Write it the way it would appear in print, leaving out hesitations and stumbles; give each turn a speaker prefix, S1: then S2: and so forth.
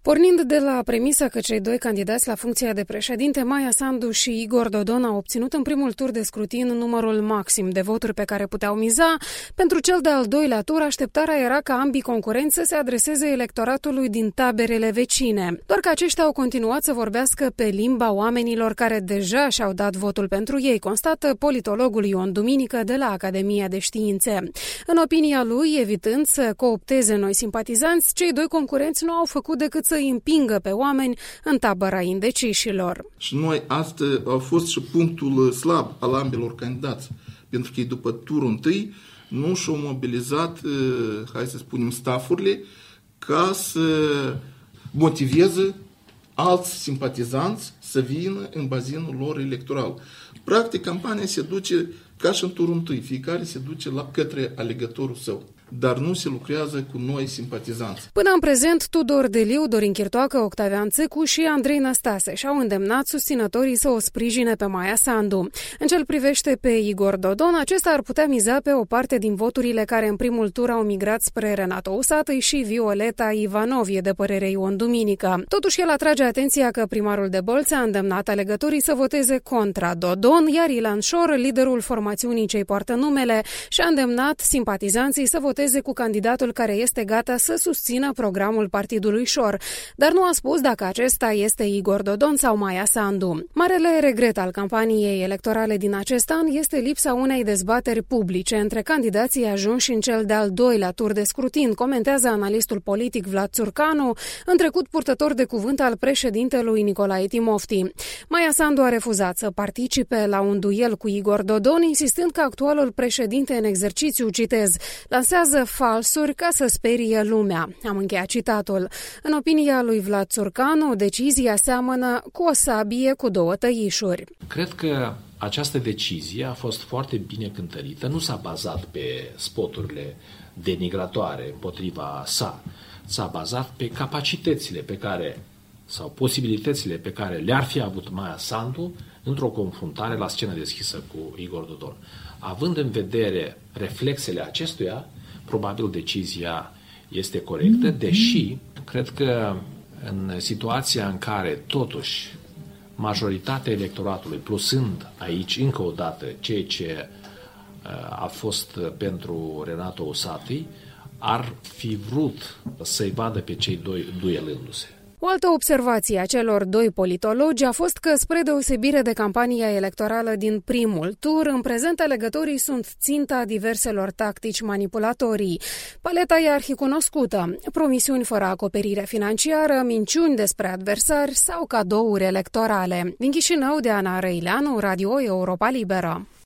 S1: Pornind de la premisa că cei doi candidați la funcția de președinte, Maia Sandu și Igor Dodon, au obținut în primul tur de scrutin numărul maxim de voturi pe care puteau miza, pentru cel de-al doilea tur așteptarea era ca ambii concurenți să se adreseze electoratului din taberele vecine. Doar că aceștia au continuat să vorbească pe limba oamenilor care deja și-au dat votul pentru ei, constată politologul Ion Duminică de la Academia de Științe. În opinia lui, evitând să coopteze noi simpatizanți, cei doi concurenți nu au făcut decât să îi împingă pe oameni în tabăra indecișilor.
S2: Și noi, asta a fost și punctul slab al ambelor candidați, pentru că după turul întâi nu și-au mobilizat, hai să spunem, staffurile ca să motiveze alți simpatizanți să vină în bazinul lor electoral. Practic, campania se duce ca și în turul întâi, fiecare se duce către alegătorul său, dar nu se lucrează cu noi simpatizanți.
S1: Până în prezent, Tudor Deliu, Dorin Chirtoacă, Octavian Țâcu și Andrei Năstase și-au îndemnat susținătorii să o sprijine pe Maia Sandu. În ce-l privește pe Igor Dodon, acesta ar putea miza pe o parte din voturile care în primul tur au migrat spre Renato Usatăi și Violeta Ivanov, e de părere Ion Duminică. Totuși, el atrage atenția că primarul de Bălți a îndemnat alegătorii să voteze contra Dodon, iar Ilan Șor, liderul formațiunii ce-i poartă numele, și-a îndemnat simpatizanții să voteze cu candidatul care este gata să susțină programul partidului Șor, dar nu a spus dacă acesta este Igor Dodon sau Maia Sandu. Marele regret al campaniei electorale din acest an este lipsa unei dezbateri publice între candidații ajunși în cel de-al doilea tur de scrutin, comentează analistul politic Vlad Țurcanu, în trecut purtător de cuvânt al președintelui Nicolae Timofti. Maia Sandu a refuzat să participe la un duel cu Igor Dodon, insistând că actualul președinte în exercițiu, citez, lansează falsuri ca să sperie lumea. Am încheiat citatul. În opinia lui Vlad Țurcanu, decizia seamănă cu o sabie cu două tăișuri.
S3: Cred că această decizie a fost foarte bine cântărită, nu s-a bazat pe spoturile denigratoare împotriva sa, s-a bazat pe capacitățile pe care sau posibilitățile pe care le-ar fi avut Maia Sandu într-o confruntare la scenă deschisă cu Igor Dodon. Având în vedere reflexele acestuia, probabil decizia este corectă, deși cred că în situația în care totuși majoritatea electoratului, plusând aici încă o dată ceea ce a fost pentru Renato Usatăi, ar fi vrut să-i vadă pe cei doi duelându-se.
S1: O altă observație a celor doi politologi a fost că, spre deosebire de campania electorală din primul tur, în prezent alegătorii sunt ținta diverselor tactici manipulatorii. Paleta e arhicunoscută: promisiuni fără acoperire financiară, minciuni despre adversari sau cadouri electorale. Din Chișinău, Diana Răileanu, Radio Europa Liberă.